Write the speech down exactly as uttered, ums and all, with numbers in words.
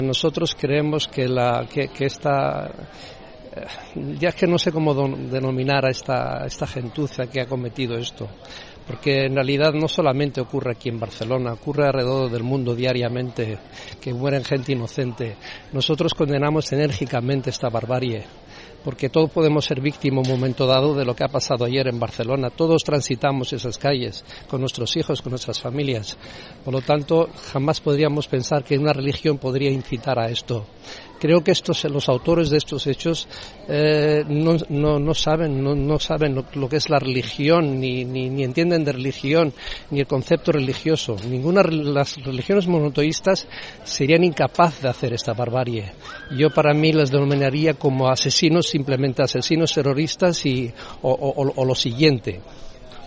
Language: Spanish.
Nosotros creemos que, la, que, que esta, ya es que no sé cómo denominar a esta, esta gentuza que ha cometido esto, porque en realidad no solamente ocurre aquí en Barcelona, ocurre alrededor del mundo diariamente, que mueren gente inocente. Nosotros condenamos enérgicamente esta barbarie, porque todos podemos ser víctimas en un momento dado de lo que ha pasado ayer en Barcelona. Todos transitamos esas calles con nuestros hijos, con nuestras familias. Por lo tanto, jamás podríamos pensar que una religión podría incitar a esto. Creo que estos, los autores de estos hechos eh, no, no, no saben, no, no saben lo, lo que es la religión, ni, ni, ni entienden de religión, ni el concepto religioso. Ninguna de las religiones monoteístas serían incapaces de hacer esta barbarie. Yo para mí las denominaría como asesinos, simplemente asesinos terroristas y, o, o, o lo siguiente.